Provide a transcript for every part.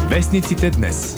Вестниците днес.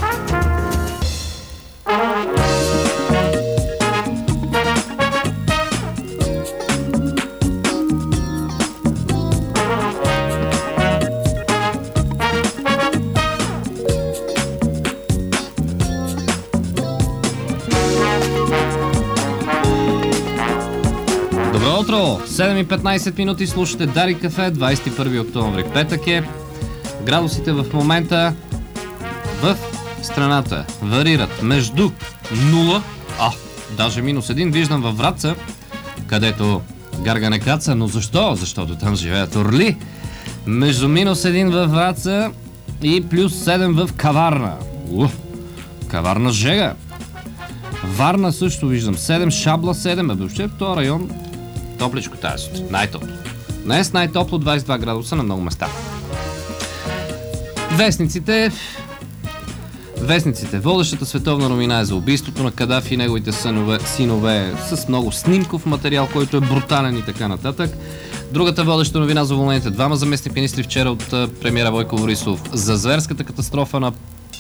Добро утро! 7:15 минути слушате Дари кафе, 21 октомври, петък е. Градусите в момента в страната варират между 0, даже -1. Виждам във Враца, където гарга не каца, но защо? Защото там живеят орли. Между -1 във Враца и +7 в Каварна. Каварна жега. Варна също виждам 7, Шабла 7, въобще в този район топличко тази сутрин, най-топло. Днес най-топло 22 градуса на много места. Вестниците. Водещата световна новина е за убийството на Кадафи и неговите синове с много снимков материал, който е брутален и така нататък. Другата водеща новина за уволнените двама заместник министри вчера от премиера Бойко Борисов за зверската катастрофа на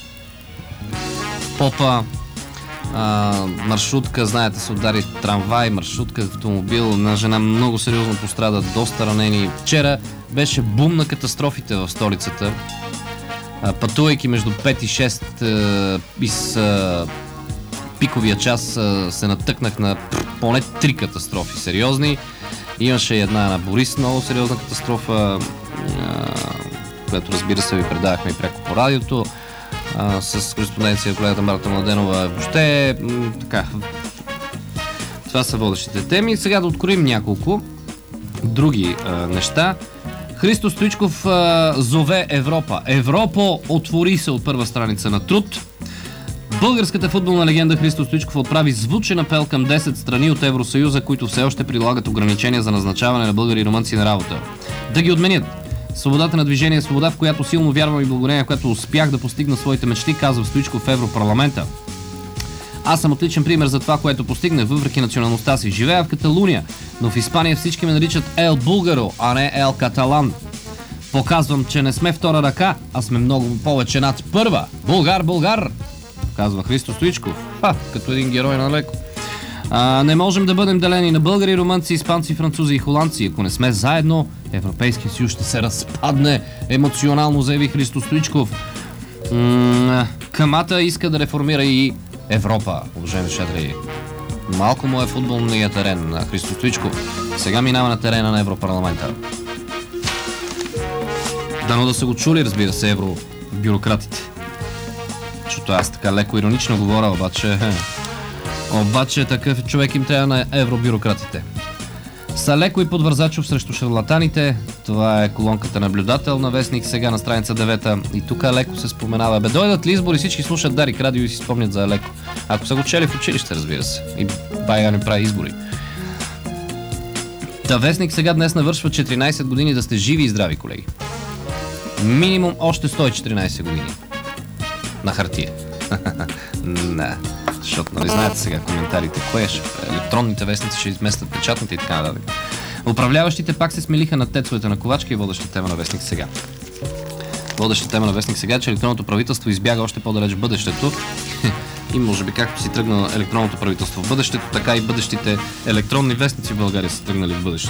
Попа. Маршрутка, знаете, се удари трамвай, маршрутка, автомобил, на жена много сериозно пострада, доста ранени. Вчера беше бум на катастрофите в столицата. Пътувайки между 5 и 6 из пиковия час се натъкнах на поне 3 катастрофи сериозни. Имаше една на Борис, много сериозна катастрофа, която, разбира се, ви предавахме и пряко по радиото. С кореспонденция колегата Марта Младенова. Въобще така. Това са водещите теми. Сега да откроим няколко други неща. Христо Стоичков зове Европа. Европа, отвори се от първа страница на Труд. Българската футболна легенда Христо Стоичков отправи звучен апел към 10 страни от Евросъюза, които все още прилагат ограничения за назначаване на българи и румънци на работа. Да ги отменят. Свободата на движение е свобода, в която силно вярвам и благодарение, в която успях да постигна своите мечти, казва Стоичков в Европарламента. Аз съм отличен пример за това, което постигнах, въпреки националността си. Живея в Каталуния, но в Испания всички ме наричат Ел Булгаро, а не Ел Каталан. Показвам, че не сме втора ръка, а сме много повече над първа. Булгар, казва Христо Стоичков. Като един герой на леко. Не можем да бъдем делени на българи, румънци, испанци, французи и холандци. Ако не сме заедно, Европейския съюз ще се разпадне. Емоционално заяви Христо Стоичков. Камата иска да реформира и Европа, уважаеми шедри. Малко му е футболният терен на Христо Стоичков. Сега минава на терена на Европарламента. Дано да са го чули, разбира се, евробюрократите. Защото аз така леко иронично говоря, обаче такъв човек им трябва на евробюрократите. Салеко и Подвързачов срещу шарлатаните. Това е колонката наблюдател на вестник сега на страница 9. И тук леко се споменава. Дойдат ли избори, всички слушат Дарик радио и си спомнят за Леко. Ако са го чели в училище, разбира се. И байга не прави избори. Вестник сега днес навършва 14 години да сте живи и здрави, колеги. Минимум още 114 години. На хартия. Не. Защото, нали знаете сега коментарите, кое ще електронните вестници ще изместят печатните и така нататък. Управляващите пак се смелиха на тецовете на Ковачка и водеща тема на вестник сега. Водеща тема на вестник сега, че електронното правителство избяга още по-далеч в бъдещето и може би както си тръгна електронното правителство в бъдещето, така и бъдещите електронни вестници в България са тръгнали в бъдещето.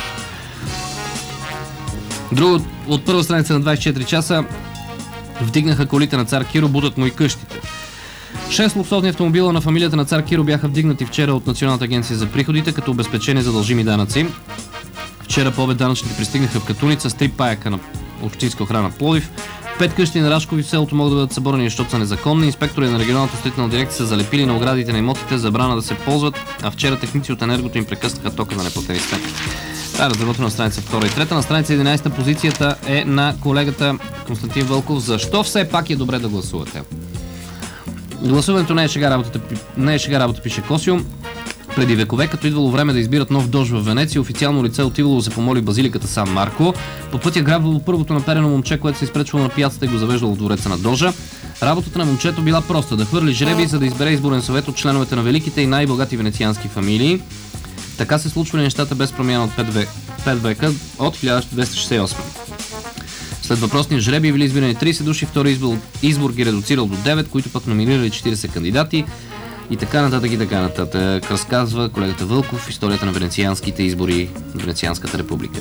Друго, от първа страница на 24 часа вдигнаха колите на цар Киро, бутат му и къщите. 6 луксозни автомобила на фамилията на цар Киро бяха вдигнати вчера от Националната агенция за приходите като обезпечени за дължими данъци. Вчера по обед данъчните пристигнаха в Катуница с 3 паяка на общинска охрана Пловдив. 5 къщи на Рашкови в селото могат да бъдат съборени, защото са незаконни. Инспектори на регионалната строителна дирекция са залепили на оградите на имотите забрана да се ползват, а вчера техници от енергото им прекъснаха тока за неплатени сметки. Това е разработено на страница 2 и 3. На страница 11 позицията е на колегата Константин Вълков. Защо все пак е добре да гласувате? Гласуването не е шега работа, пише Косио. Преди векове, като идвало време да избират нов дож в Венеция, официално лице отивало да се помоли базиликата Сан Марко. По пътя грабвало първото наперено момче, което се изпречвало на пияцата и го завеждало в двореца на дожа. Работата на момчето била проста: да хвърли жребий, за да избере изборен съвет от членовете на великите и най-богати венециански фамилии. Така се случвали нещата без промяна от 5 века, от 1268. След въпросния жребий били избирани 30 души, втори избор ги редуцирал до 9, които пък номинирали 40 кандидати и така нататък и така нататък. Разказва колегата Вълков в историята на венецианските избори в Венецианската република.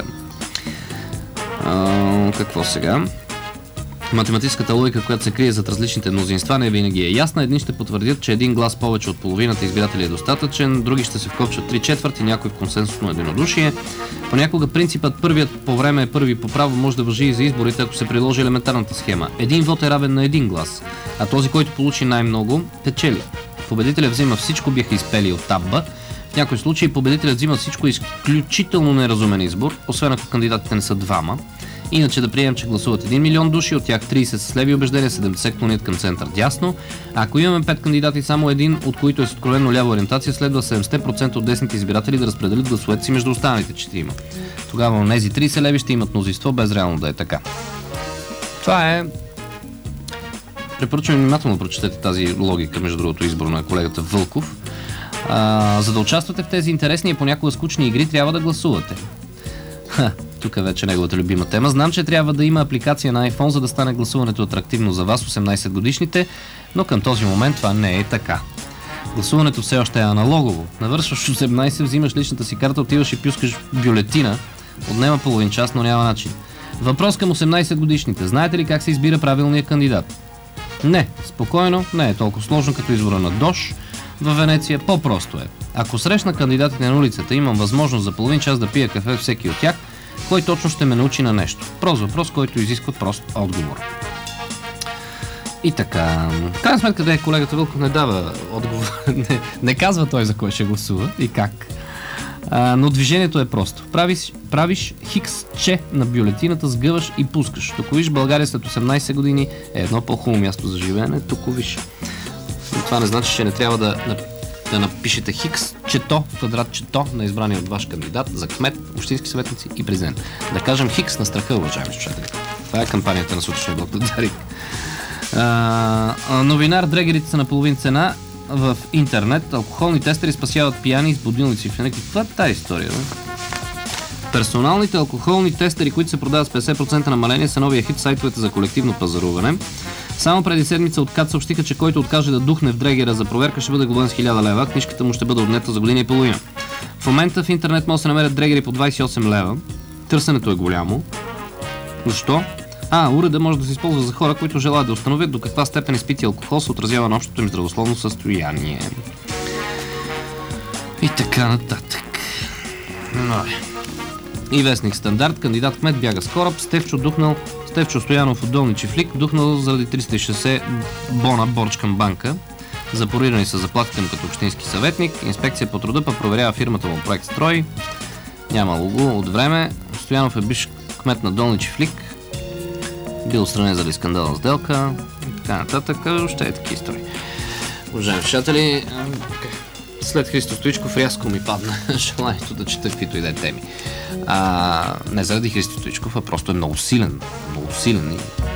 Какво сега? Математическата логика, която се крие зад различните мнозинства, не винаги е ясна. Едни ще потвърдят, че един глас повече от половината избиратели е достатъчен, други ще се вкопчат 3/4, някой в консенсусно единодушие. Понякога принципът първият по време е първи по право може да важи и за изборите, ако се приложи елементарната схема. Един вод е равен на един глас, а този, който получи най-много, печели. Победителят взима всичко, биха изпели от табба. В някои случаи победителят взима всичко, изключително неразумен избор, освен ако кандидатите не са двама. Иначе да приемем, че гласуват 1 милион души, от тях 30 с леви убеждения, 70 клонят към център дясно. А ако имаме 5 кандидати, само един, от които е с откровенно лява ориентация, следва 70% от десните избиратели да разпределят гласовете си между останалите 4. Тогава онези 30 леви ще имат мнозинство, без реално да е така. Това е... Препоръчвам внимателно да прочетете тази логика, между другото, избор на колегата Вълков. За да участвате в тези интересни и понякога скучни игри, трябва да гласувате. Тук е вече неговата любима тема. Знам, че трябва да има апликация на iPhone, за да стане гласуването атрактивно за вас, 18 годишните, но към този момент това не е така. Гласуването все още е аналогово. Навършваш 18, взимаш личната си карта, отиваш и пускаш бюлетина. Отнема половин час, но няма начин. Въпрос към 18 годишните. Знаете ли как се избира правилният кандидат? Не, спокойно, не е толкова сложно като избора на Дош във Венеция. По-просто е. Ако срещна кандидатите на улицата, имам възможност за половин час да пия кафе всеки от тях, кой точно ще ме научи на нещо. Прост въпрос, който изисква прост отговор. И така, в крайна сметка, къде колегата Вълков не дава отговор, не казва той за кой ще гласува и как. Но движението е просто. Правиш хикс че на бюлетината, сгъваш и пускаш. Тук виж, България след 18 години е едно по-хубаво място за живеене. Тук виж. Но това не значи, че не трябва да напишете хикс чето, квадрат чето на избрания от ваш кандидат за кмет, общински съветници и президент. Да кажем хикс на страха, уважаеми слушатели. Това е кампанията на сутрешния блок. Новинар, дрегерите са на половин цена в интернет. Алкохолни тестери спасяват пияни с будилници в някакви. Каква е тази история? Бе? Персоналните алкохолни тестери, които се продават с 50% намаление, са новия хит сайтовете за колективно пазаруване. Само преди седмица от КАТ съобщиха, че който откаже да духне в дрегера за проверка, ще бъде глобен с 1000 лева. Книжката му ще бъде отнета за година и половина. В момента в интернет може да се намерят дрегери по 28 лева. Търсенето е голямо. Защо? Уреда може да се използва за хора, които желаят да установят до каква степен изпития алкохол се отразява на общото им здравословно състояние. И така нататък. И вестник Стандарт. Кандидат кмет бяга с кораб. Стефчо Стоянов от Долни Чифлик духнал заради 360 бона борч към банка. Запорирани са заплатите му като общински съветник. Инспекция по труда проверява фирмата му Проект Строй. Нямало го от време. Стоянов е бивш кмет на Долни Чифлик. Бил отстранен заради скандална сделка. И така нататък. Още е такива истории. Уважаеми слушатели, след Христо Стоичков рязко ми падна желанието да чета каквито и да е теми. Не заради Христо Стоичков, а просто е много силен. Много силен и